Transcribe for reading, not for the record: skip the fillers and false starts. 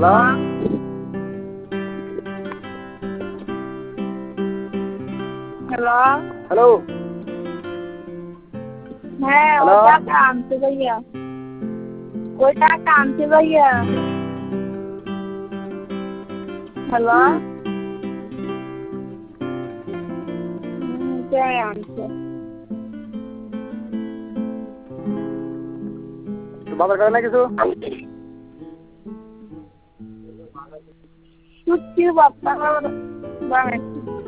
hello hello hello হ্যাঁ hello ওটা কামছে ভাইয়া ওইটা কামছে ভাইয়া হ্যালো ওটাই আনছে বাজার করে না কিছু সুতি বাপ্পা বানাচ্ছি